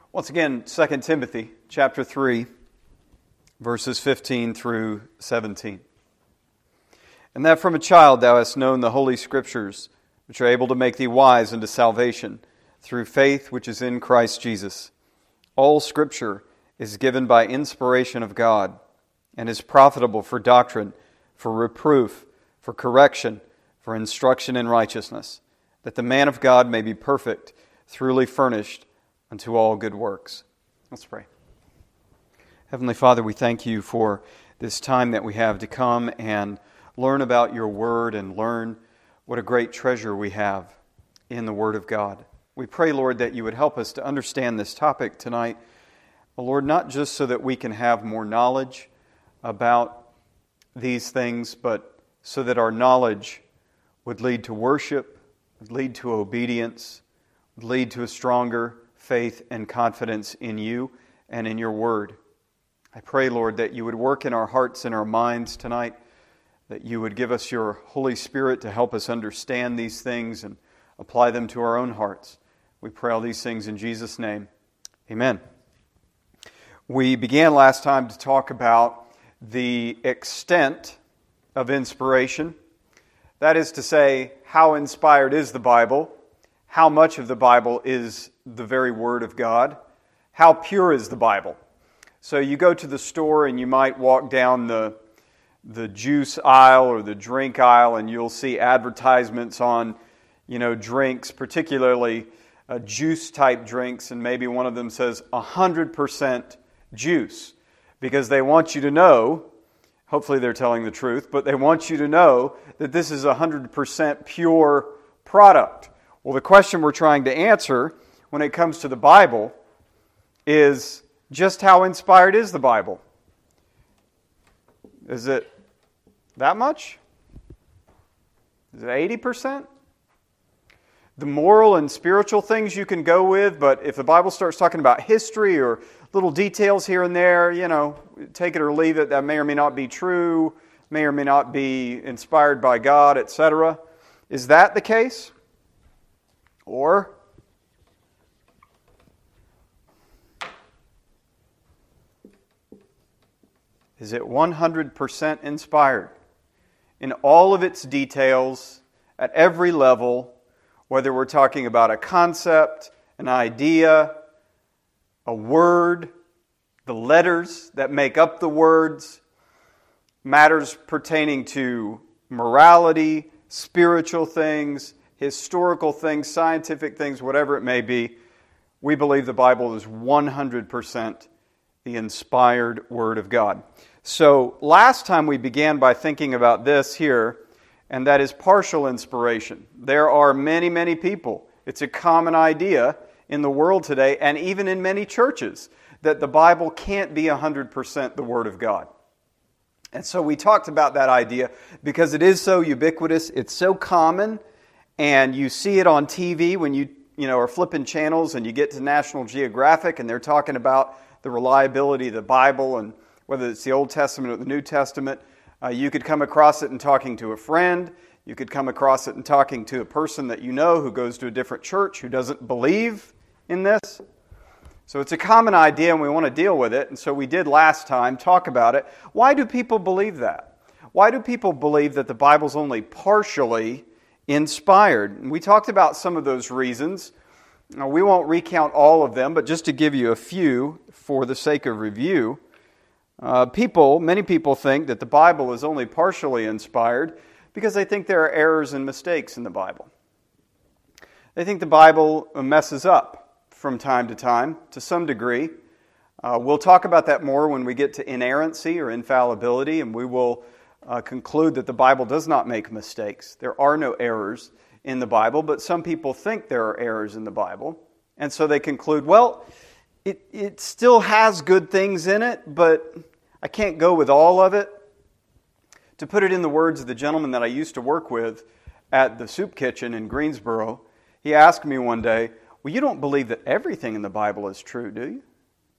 Once again, 2 Timothy chapter 3, verses 15 through 17. And that from a child thou hast known the holy Scriptures, which are able to make thee wise unto salvation, through faith which is in Christ Jesus. All Scripture is given by inspiration of God, and is profitable for doctrine, for reproof, for correction, for instruction in righteousness, that the man of God may be perfect, thoroughly furnished unto all good works. Let's pray. Heavenly Father, we thank you for this time that we have to come and learn about your Word and learn what a great treasure we have in the Word of God. We pray, Lord, that you would help us to understand this topic tonight. Lord, not just so that we can have more knowledge about these things, but so that our knowledge would lead to worship, would lead to obedience, would lead to a stronger faith and confidence in you and in your Word. I pray, Lord, that you would work in our hearts and our minds tonight, that you would give us your Holy Spirit to help us understand these things and apply them to our own hearts. We pray all these things in Jesus' name. Amen. We began last time to talk about the extent of inspiration. That is to say, how inspired is the Bible? How much of the Bible is the very Word of God? How pure is the Bible? So you go to the store and you might walk down the juice aisle or the drink aisle, and you'll see advertisements on, drinks, particularly juice-type drinks, and maybe one of them says 100% juice, because they want you to know, hopefully they're telling the truth, but they want you to know that this is a 100% pure product. Well, the question we're trying to answer when it comes to the Bible is just how inspired is the Bible? Is it that much? Is it 80%? The moral and spiritual things you can go with, but if the Bible starts talking about history or little details here and there, take it or leave it, that may or may not be true, may or may not be inspired by God, etc. Is that the case? Or is it 100% inspired in all of its details, at every level, whether we're talking about a concept, an idea, a word, the letters that make up the words, matters pertaining to morality, spiritual things, historical things, scientific things, whatever it may be? We believe the Bible is 100% the inspired Word of God. So last time we began by thinking about this here, and that is partial inspiration. There are many, many people. It's a common idea in the world today, and even in many churches, that the Bible can't be 100% the Word of God. And so we talked about that idea because it is so ubiquitous, it's so common, and you see it on TV when you are flipping channels and you get to National Geographic and they're talking about the reliability of the Bible, and whether it's the Old Testament or the New Testament. You could come across it in talking to a friend. You could come across it in talking to a person that you know who goes to a different church, who doesn't believe in this. So it's a common idea and we want to deal with it. And so we did last time talk about it. Why do people believe that? Why do people believe that the Bible's only partially inspired? And we talked about some of those reasons. Now, we won't recount all of them, but just to give you a few for the sake of review. Many people think that the Bible is only partially inspired because they think there are errors and mistakes in the Bible. They think the Bible messes up from time to some degree. We'll talk about that more when we get to inerrancy or infallibility, and we will conclude that the Bible does not make mistakes. There are no errors in the Bible, but some people think there are errors in the Bible, and so they conclude, well, it still has good things in it, but I can't go with all of it. To put it in the words of the gentleman that I used to work with at the soup kitchen in Greensboro, he asked me one day, well, you don't believe that everything in the Bible is true, do you?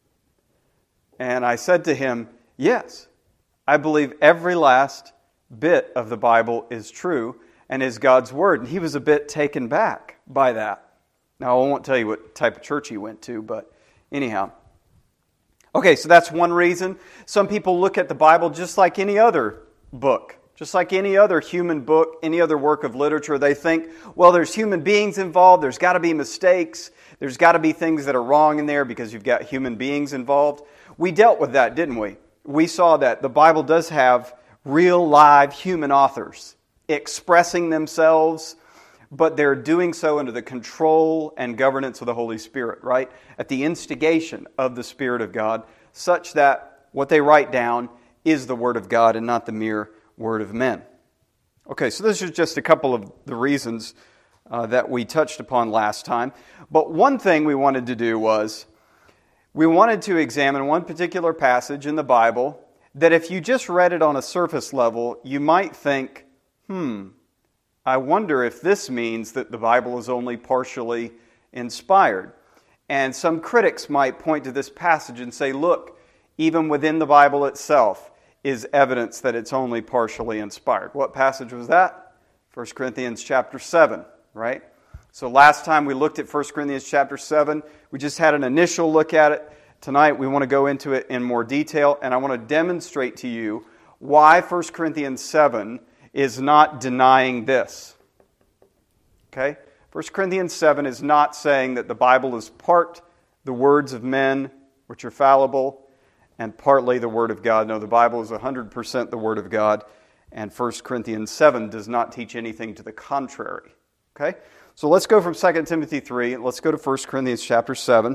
And I said to him, yes, I believe every last bit of the Bible is true and is God's Word. And he was a bit taken back by that. Now, I won't tell you what type of church he went to, but Anyhow. Okay, so that's one reason. Some people look at the Bible just like any other book, just like any other human book, any other work of literature. They think, well, there's human beings involved, there's got to be mistakes, there's got to be things that are wrong in there because you've got human beings involved. We dealt with that, didn't we? We saw that the Bible does have real, live human authors expressing themselves, but they're doing so under the control and governance of the Holy Spirit, right? At the instigation of the Spirit of God, such that what they write down is the Word of God and not the mere word of men. Okay, so this is just a couple of the reasons that we touched upon last time. But one thing we wanted to do was, we wanted to examine one particular passage in the Bible that if you just read it on a surface level, you might think, I wonder if this means that the Bible is only partially inspired. And some critics might point to this passage and say, look, even within the Bible itself is evidence that it's only partially inspired. What passage was that? 1 Corinthians chapter 7, right? So last time we looked at 1 Corinthians chapter 7. We just had an initial look at it. Tonight we want to go into it in more detail, and I want to demonstrate to you why 1 Corinthians 7 is not denying this. Okay? 1 Corinthians 7 is not saying that the Bible is part the words of men, which are fallible, and partly the Word of God. No, the Bible is 100% the Word of God, and 1 Corinthians 7 does not teach anything to the contrary. Okay? So let's go from 2 Timothy 3, let's go to 1 Corinthians chapter 7,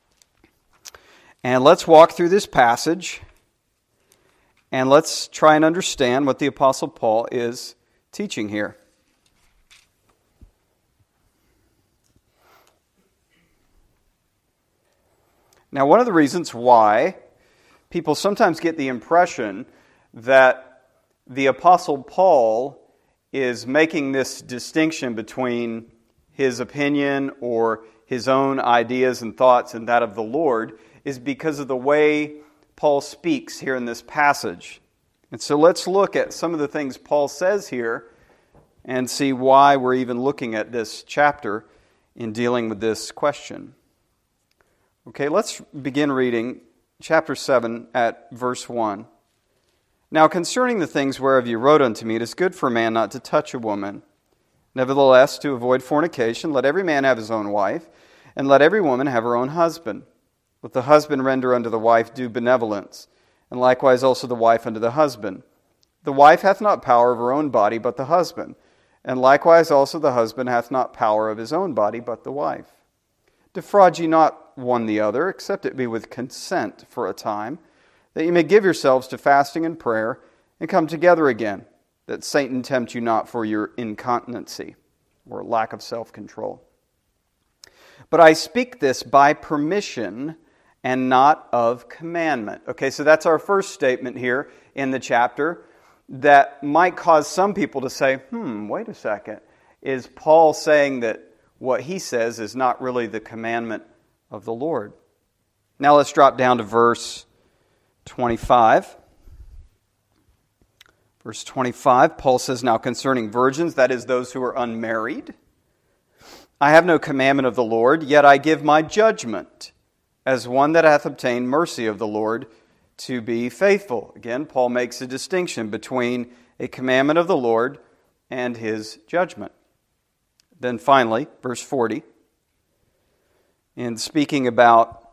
and let's walk through this passage, and let's try and understand what the Apostle Paul is teaching here. Now, one of the reasons why people sometimes get the impression that the Apostle Paul is making this distinction between his opinion or his own ideas and thoughts and that of the Lord is because of the way Paul speaks here in this passage. And so let's look at some of the things Paul says here and see why we're even looking at this chapter in dealing with this question. Okay, let's begin reading chapter 7 at verse 1. Now concerning the things whereof you wrote unto me, it is good for a man not to touch a woman. Nevertheless, to avoid fornication, let every man have his own wife, and let every woman have her own husband. Let the husband render unto the wife due benevolence, and likewise also the wife unto the husband. The wife hath not power of her own body, but the husband, and likewise also the husband hath not power of his own body, but the wife. Defraud ye not one the other, except it be with consent for a time, that ye may give yourselves to fasting and prayer, and come together again, that Satan tempt you not for your incontinency, or lack of self-control. But I speak this by permission, and not of commandment. Okay, so that's our first statement here in the chapter that might cause some people to say, wait a second, is Paul saying that what he says is not really the commandment of the Lord? Now let's drop down to verse 25. Verse 25, Paul says, now concerning virgins, that is those who are unmarried, I have no commandment of the Lord, yet I give my judgment as one that hath obtained mercy of the Lord to be faithful. Again, Paul makes a distinction between a commandment of the Lord and his judgment. Then finally, verse 40, in speaking about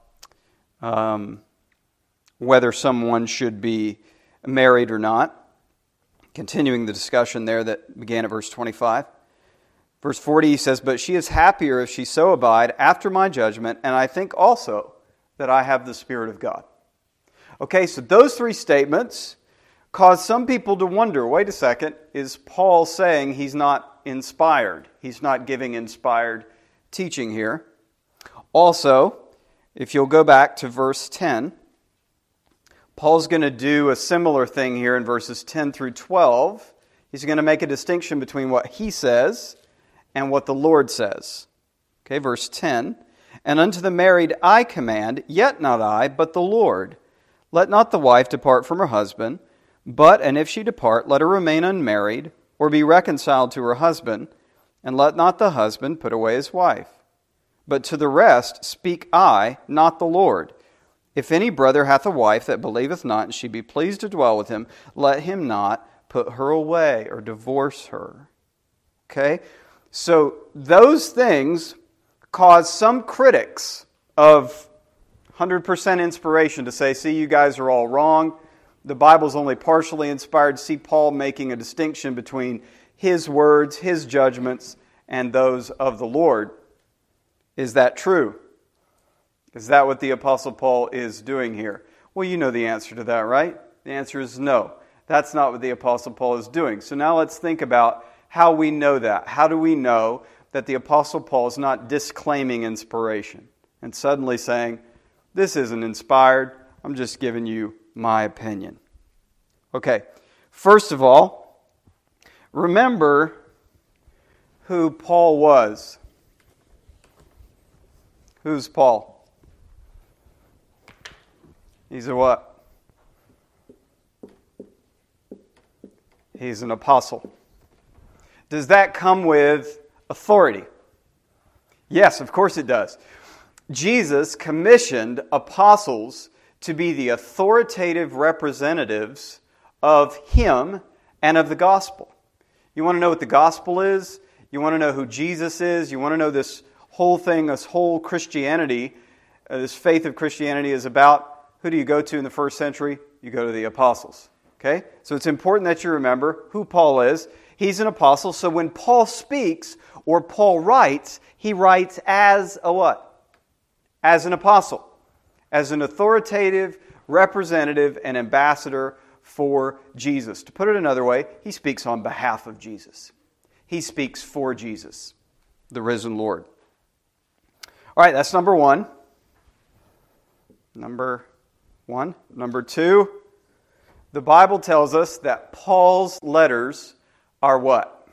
whether someone should be married or not, continuing the discussion there that began at verse 25. Verse 40, he says, but she is happier if she so abide after my judgment, and I think also that I have the Spirit of God. Okay, so those three statements cause some people to wonder, wait a second, is Paul saying he's not inspired? He's not giving inspired teaching here. Also, if you'll go back to verse 10, Paul's going to do a similar thing here in verses 10 through 12. He's going to make a distinction between what he says and what the Lord says. Okay, verse 10. And unto the married I command, yet not I, but the Lord. Let not the wife depart from her husband, but, and if she depart, let her remain unmarried, or be reconciled to her husband, and let not the husband put away his wife. But to the rest speak I, not the Lord. If any brother hath a wife that believeth not, and she be pleased to dwell with him, let him not put her away or divorce her. Okay? So those things cause some critics of 100% inspiration to say, see, you guys are all wrong. The Bible's only partially inspired. See Paul making a distinction between his words, his judgments, and those of the Lord. Is that true? Is that what the Apostle Paul is doing here? Well, you know the answer to that, right? The answer is no. That's not what the Apostle Paul is doing. So now let's think about how we know that. How do we know that the Apostle Paul is not disclaiming inspiration and suddenly saying, this isn't inspired, I'm just giving you my opinion? Okay, first of all, remember who Paul was. Who's Paul? He's a what? He's an apostle. Does that come with authority? Yes, of course it does. Jesus commissioned apostles to be the authoritative representatives of Him and of the gospel. You want to know what the gospel is? You want to know who Jesus is? You want to know this whole thing, this whole Christianity, this faith of Christianity is about? Who do you go to in the first century? You go to the apostles. Okay? So it's important that you remember who Paul is. He's an apostle, so when Paul speaks or Paul writes, he writes as a what? As an apostle. As an authoritative representative and ambassador for Jesus. To put it another way, he speaks on behalf of Jesus. He speaks for Jesus, the risen Lord. All right, that's number one. Number two, the Bible tells us that Paul's letters are what?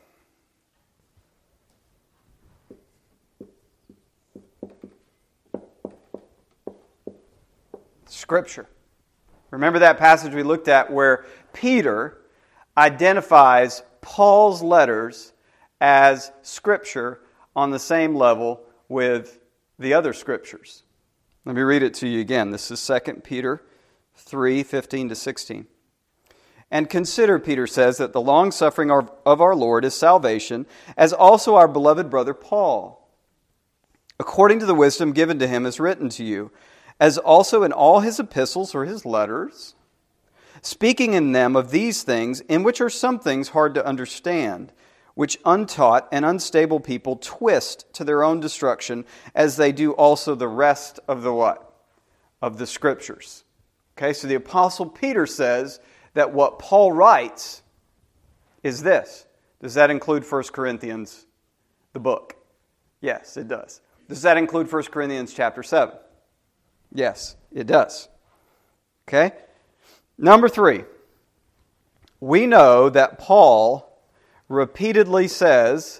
Scripture. Remember that passage we looked at where Peter identifies Paul's letters as Scripture on the same level with the other Scriptures. Let me read it to you again. This is 2 Peter 3:15-16. And consider, Peter says, that the long-suffering of our Lord is salvation, as also our beloved brother Paul, according to the wisdom given to him, is written to you, as also in all his epistles or his letters, speaking in them of these things, in which are some things hard to understand, which untaught and unstable people twist to their own destruction, as they do also the rest of the what? Of the Scriptures. Okay, so the Apostle Peter says that what Paul writes is this. Does that include 1 Corinthians, the book? Yes, it does. Does that include 1 Corinthians chapter 7? Yes, it does. Okay? Number 3. We know that Paul repeatedly says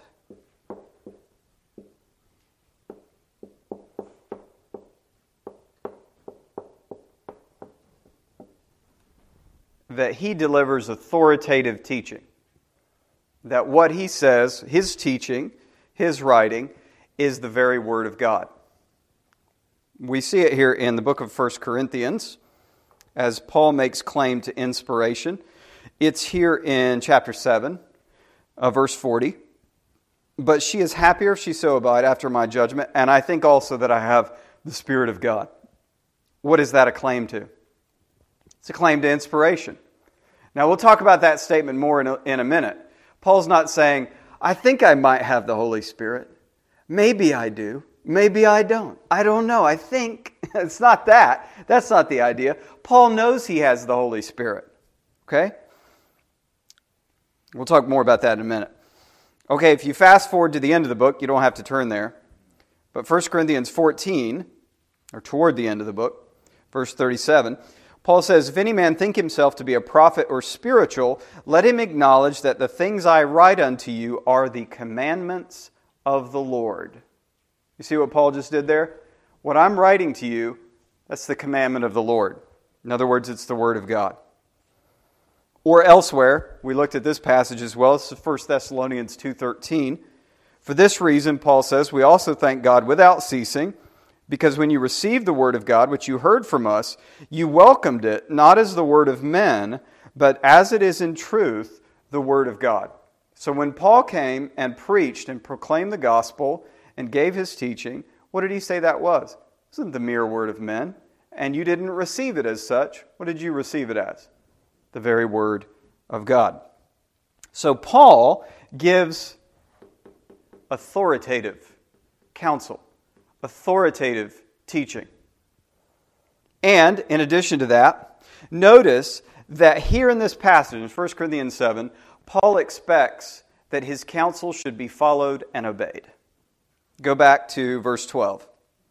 that he delivers authoritative teaching. That what he says, his teaching, his writing, is the very Word of God. We see it here in the book of 1 Corinthians, as Paul makes claim to inspiration. It's here in chapter 7, verse 40. But she is happier if she so abide after my judgment, and I think also that I have the Spirit of God. What is that a claim to? It's a claim to inspiration. Now, we'll talk about that statement more in a minute. Paul's not saying, I think I might have the Holy Spirit. Maybe I do. Maybe I don't. I don't know. I think. It's not that. That's not the idea. Paul knows he has the Holy Spirit. Okay? We'll talk more about that in a minute. Okay, if you fast forward to the end of the book, you don't have to turn there. But 1 Corinthians 14, or toward the end of the book, verse 37, Paul says, if any man think himself to be a prophet or spiritual, let him acknowledge that the things I write unto you are the commandments of the Lord. You see what Paul just did there? What I'm writing to you, that's the commandment of the Lord. In other words, it's the Word of God. Or elsewhere, we looked at this passage as well. This is 1 Thessalonians 2:13. For this reason, Paul says, we also thank God without ceasing, because when you received the word of God, which you heard from us, you welcomed it, not as the word of men, but as it is in truth, the word of God. So when Paul came and preached and proclaimed the gospel and gave his teaching, what did he say that was? It wasn't the mere word of men, and you didn't receive it as such. What did you receive it as? The very word of God. So Paul gives authoritative counsel, authoritative teaching. And in addition to that, notice that here in this passage, in 1 Corinthians 7, Paul expects that his counsel should be followed and obeyed. Go back to verse 12.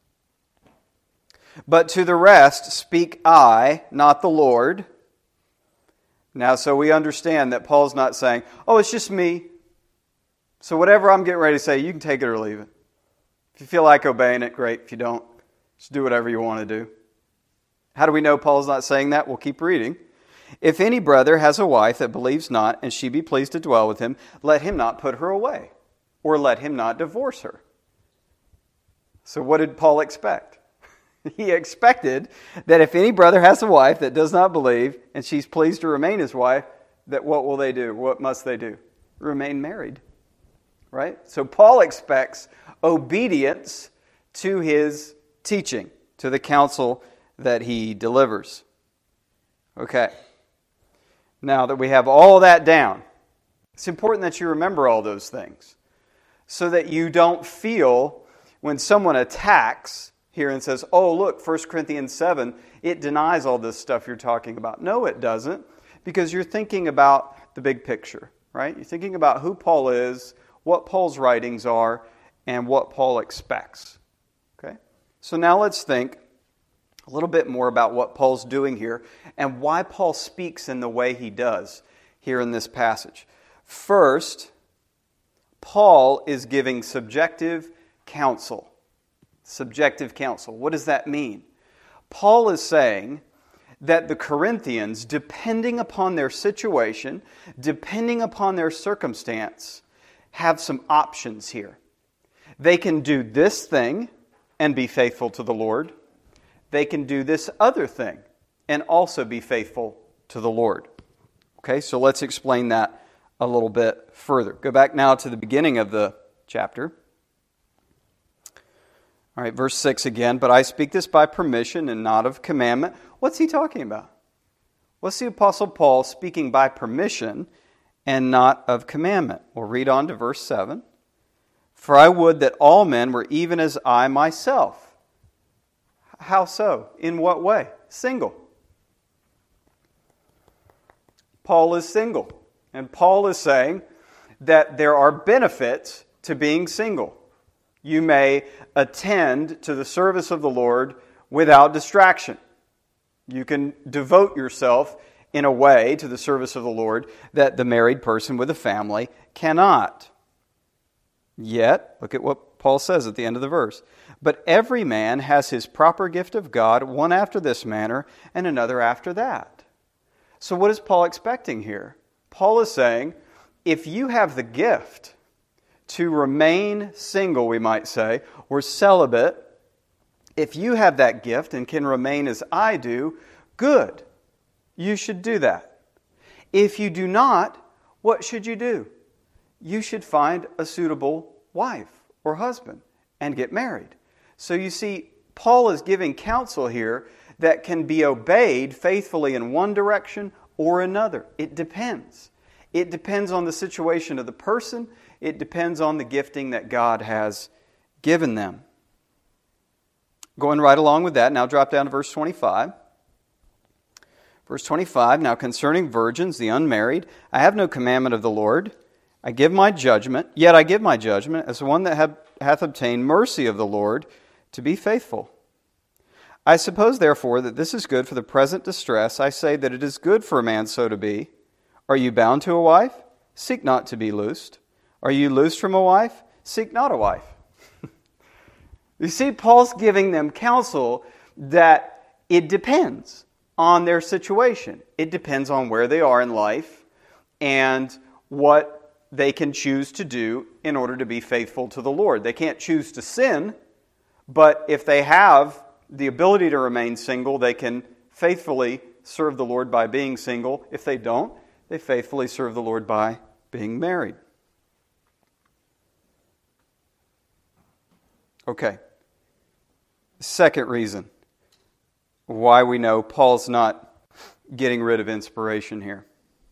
But to the rest speak I, not the Lord. Now, so we understand that Paul's not saying, oh, it's just me. So whatever I'm getting ready to say, you can take it or leave it. If you feel like obeying it, great. If you don't, just do whatever you want to do. How do we know Paul's not saying that? We'll keep reading. If any brother has a wife that believes not, and she be pleased to dwell with him, let him not put her away, or let him not divorce her. So what did Paul expect? He expected that if any brother has a wife that does not believe, and she's pleased to remain his wife, that what will they do? What must they do? Remain married. Right? So Paul expects obedience to his teaching, to the counsel that he delivers. Okay. Now that we have all that down, it's important that you remember all those things so that you don't feel when someone attacks here and says, oh, look, 1 Corinthians 7, it denies all this stuff you're talking about. No, it doesn't, because you're thinking about the big picture, right? You're thinking about who Paul is, what Paul's writings are, and what Paul expects. Okay? So now let's think a little bit more about what Paul's doing here and why Paul speaks in the way he does here in this passage. First, Paul is giving subjective counsel. Subjective counsel. What does that mean? Paul is saying that the Corinthians, depending upon their situation, depending upon their circumstance, have some options here. They can do this thing and be faithful to the Lord. They can do this other thing and also be faithful to the Lord. Okay, so let's explain that a little bit further. Go back now to the beginning of the chapter. All right, verse 6 again. But I speak this by permission and not of commandment. What's he talking about? What's the Apostle Paul speaking by permission and not of commandment? We'll read on to verse 7. For I would that all men were even as I myself. How so? In what way? Single. Paul is single. And Paul is saying that there are benefits to being single. You may attend to the service of the Lord without distraction. You can devote yourself in a way to the service of the Lord that the married person with a family cannot. Yet, look at what Paul says at the end of the verse. But every man has his proper gift of God, one after this manner, and another after that. So what is Paul expecting here? Paul is saying, if you have the gift to remain single, we might say, or celibate, if you have that gift and can remain as I do, good. You should do that. If you do not, what should you do? You should find a suitable wife or husband and get married. So you see, Paul is giving counsel here that can be obeyed faithfully in one direction or another. It depends. It depends on the situation of the person. It depends on the gifting that God has given them. Going right along with that, now drop down to verse 25. Verse 25, now concerning virgins, the unmarried, I have no commandment of the Lord. I give my judgment, yet I give my judgment as one that hath obtained mercy of the Lord to be faithful. I suppose, therefore, that this is good for the present distress. I say that it is good for a man so to be. Are you bound to a wife? Seek not to be loosed. Are you loosed from a wife? Seek not a wife. You see, Paul's giving them counsel that it depends on their situation. It depends on where they are in life and what they can choose to do in order to be faithful to the Lord. They can't choose to sin, but if they have the ability to remain single, they can faithfully serve the Lord by being single. If they don't, they faithfully serve the Lord by being married. Okay. Second reason why we know Paul's not getting rid of inspiration here.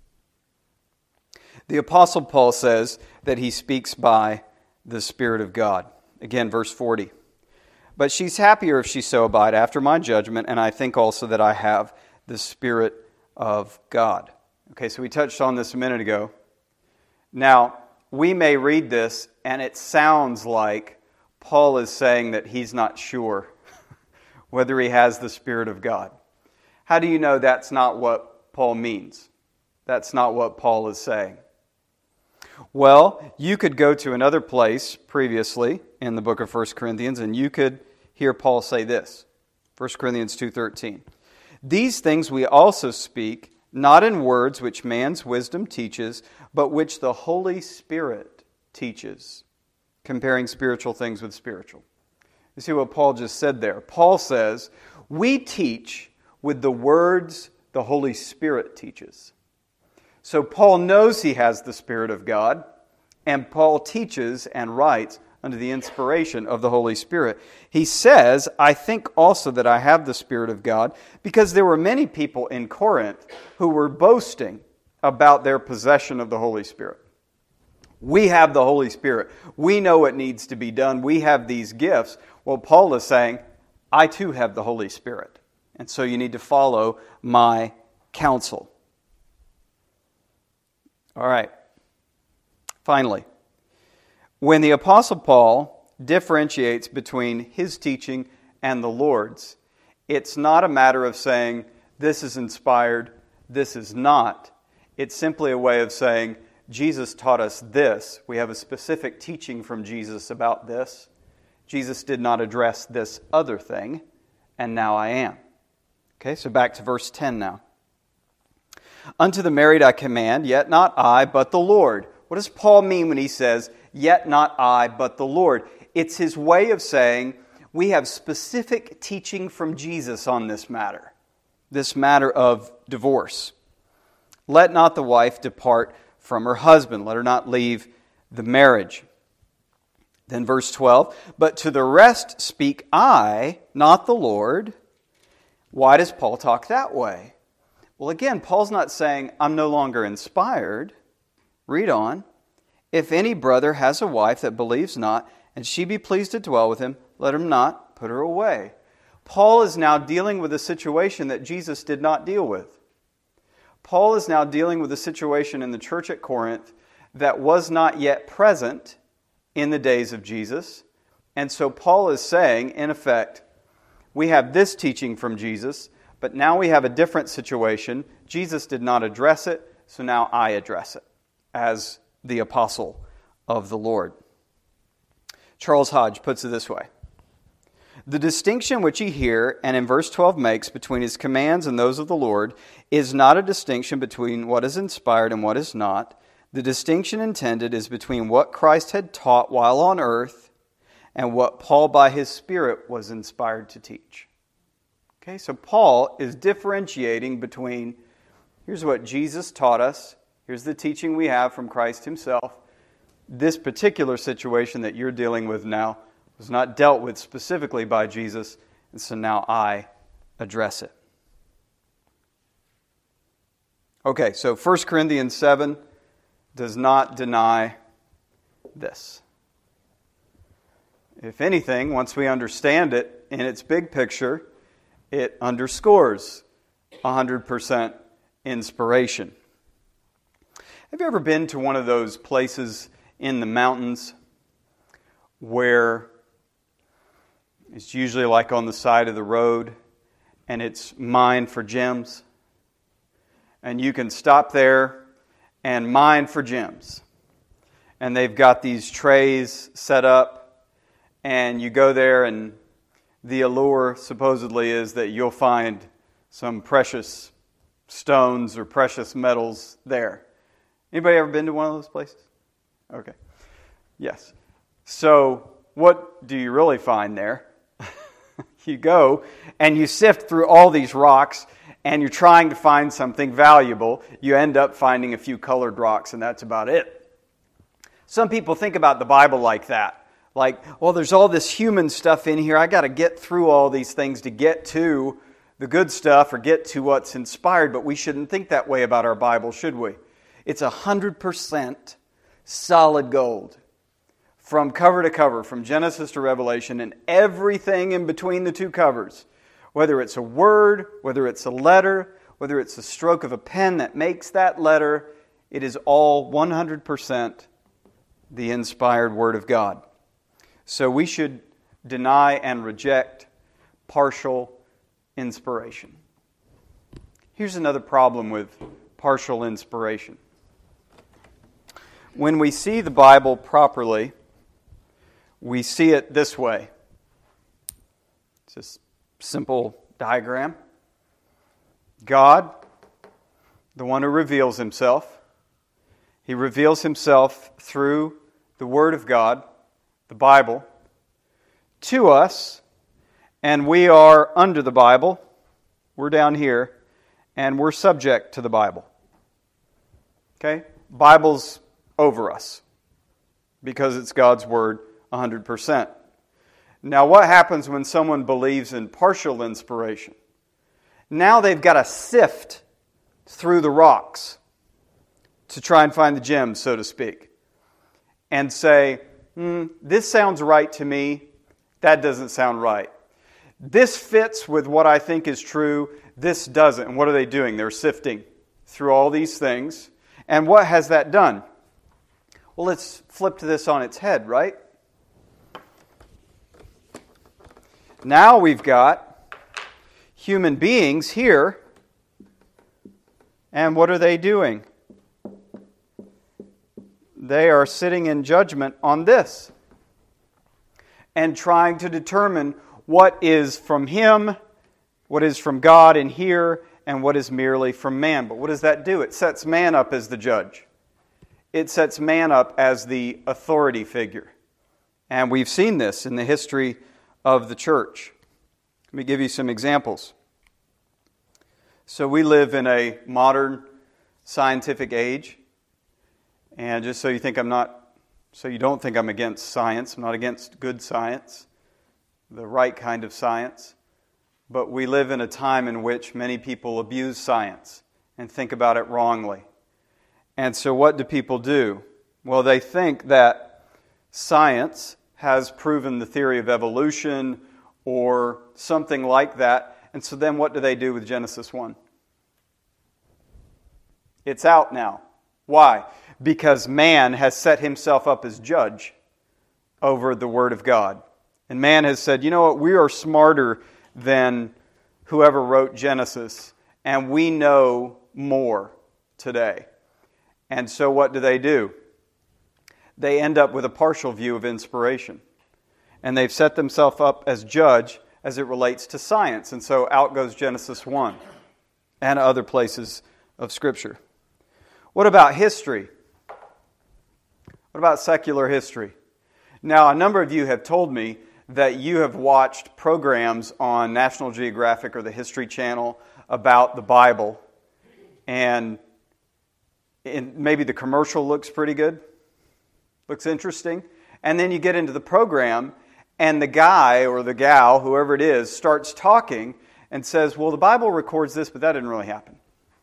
The Apostle Paul says that he speaks by the Spirit of God. Again, verse 40. But she's happier if she so abide after my judgment, and I think also that I have the Spirit of God. Okay, so we touched on this a minute ago. Now, we may read this, and it sounds like Paul is saying that he's not sure whether he has the Spirit of God. How do you know that's not what Paul means? That's not what Paul is saying. Well, you could go to another place previously in the book of 1 Corinthians, and you could hear Paul say this. 1 Corinthians 2:13. These things we also speak, not in words which man's wisdom teaches, but which the Holy Spirit teaches, comparing spiritual things with spiritual. You see what Paul just said there? Paul says, we teach with the words the Holy Spirit teaches. So Paul knows he has the Spirit of God, and Paul teaches and writes under the inspiration of the Holy Spirit. He says, I think also that I have the Spirit of God, because there were many people in Corinth who were boasting about their possession of the Holy Spirit. We have the Holy Spirit. We know what needs to be done. We have these gifts. Well, Paul is saying, I too have the Holy Spirit. And so you need to follow my counsel. All right. Finally, when the Apostle Paul differentiates between his teaching and the Lord's, it's not a matter of saying, this is inspired, this is not. It's simply a way of saying, Jesus taught us this. We have a specific teaching from Jesus about this. Jesus did not address this other thing, and now I am. Okay, so back to verse 10 now. Unto the married I command, yet not I, but the Lord. What does Paul mean when he says, yet not I, but the Lord? It's his way of saying, we have specific teaching from Jesus on this matter of divorce. Let not the wife depart from her husband. Let her not leave the marriage. Then verse 12, but to the rest speak I, not the Lord. Why does Paul talk that way? Well, again, Paul's not saying, I'm no longer inspired. Read on. If any brother has a wife that believes not, and she be pleased to dwell with him, let him not put her away. Paul is now dealing with a situation that Jesus did not deal with. Paul is now dealing with a situation in the church at Corinth that was not yet present in the days of Jesus. And so Paul is saying, in effect, we have this teaching from Jesus, but now we have a different situation. Jesus did not address it, so now I address it as the apostle of the Lord. Charles Hodge puts it this way. The distinction which he here and in verse 12 makes between his commands and those of the Lord is not a distinction between what is inspired and what is not. The distinction intended is between what Christ had taught while on earth and what Paul by his Spirit was inspired to teach. Okay, so Paul is differentiating between, here's what Jesus taught us, here's the teaching we have from Christ himself. This particular situation that you're dealing with now was not dealt with specifically by Jesus, and so now I address it. Okay, so 1 Corinthians 7 does not deny this. If anything, once we understand it in its big picture, it underscores 100% inspiration. Have you ever been to one of those places in the mountains where it's usually like on the side of the road and it's mined for gems? And you can stop there and mine for gems. And they've got these trays set up, and you go there, and the allure supposedly is that you'll find some precious stones or precious metals there. Anybody ever been to one of those places? Okay. Yes. So what do you really find there? You go and you sift through all these rocks and you're trying to find something valuable. You end up finding a few colored rocks, and that's about it. Some people think about the Bible like that. Like, well, there's all this human stuff in here. I got to get through all these things to get to the good stuff or get to what's inspired. But we shouldn't think that way about our Bible, should we? It's 100% solid gold. From cover to cover, from Genesis to Revelation, and everything in between the two covers. Whether it's a word, whether it's a letter, whether it's a stroke of a pen that makes that letter, it is all 100% the inspired Word of God. So we should deny and reject partial inspiration. Here's another problem with partial inspiration. When we see the Bible properly, we see it this way. It's a simple diagram. God, the one who reveals Himself, He reveals Himself through the Word of God, the Bible, to us, and we are under the Bible. We're down here, and we're subject to the Bible. Okay? Bible's over us because it's God's Word 100%. Now, what happens when someone believes in partial inspiration? Now they've got to sift through the rocks to try and find the gems, so to speak, and say, this sounds right to me, that doesn't sound right. This fits with what I think is true, this doesn't. And what are they doing? They're sifting through all these things. And what has that done? Well, let's flip this on its head, right? Now we've got human beings here, and what are they doing? They are sitting in judgment on this and trying to determine what is from Him, what is from God in here, and what is merely from man. But what does that do? It sets man up as the judge. It sets man up as the authority figure. And we've seen this in the history of the church. Let me give you some examples. So we live in a modern scientific age. And just so you don't think I'm against science, I'm not against good science, the right kind of science. But we live in a time in which many people abuse science and think about it wrongly. And so what do people do? Well, they think that science has proven the theory of evolution or something like that. And so then what do they do with Genesis 1? It's out now. Why? Because man has set himself up as judge over the Word of God. And man has said, you know what, we are smarter than whoever wrote Genesis, and we know more today. And so what do? They end up with a partial view of inspiration. And they've set themselves up as judge as it relates to science. And so out goes Genesis 1 and other places of Scripture. What about history? What about secular history? Now, a number of you have told me that you have watched programs on National Geographic or the History Channel about the Bible, and maybe the commercial looks pretty good, looks interesting, and then you get into the program, and the guy or the gal, whoever it is, starts talking and says, well, the Bible records this, but that didn't really happen.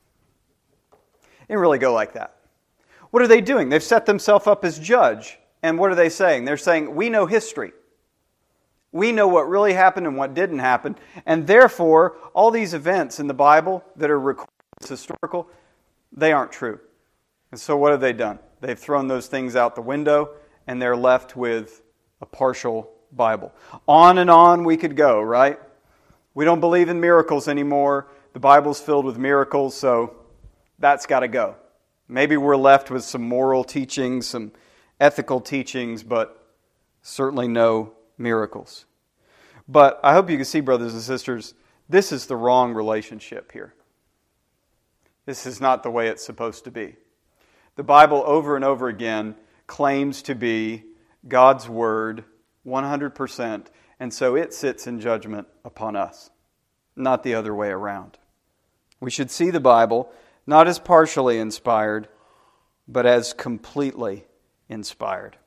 It didn't really go like that. What are they doing? They've set themselves up as judge. And what are they saying? They're saying, we know history. We know what really happened and what didn't happen. And therefore, all these events in the Bible that are recorded as historical, they aren't true. And so what have they done? They've thrown those things out the window, and they're left with a partial Bible. On and on we could go, right? We don't believe in miracles anymore. The Bible's filled with miracles, so that's got to go. Maybe we're left with some moral teachings, some ethical teachings, but certainly no miracles. But I hope you can see, brothers and sisters, this is the wrong relationship here. This is not the way it's supposed to be. The Bible over and over again claims to be God's Word 100%, and so it sits in judgment upon us, not the other way around. We should see the Bible not as partially inspired, but as completely inspired.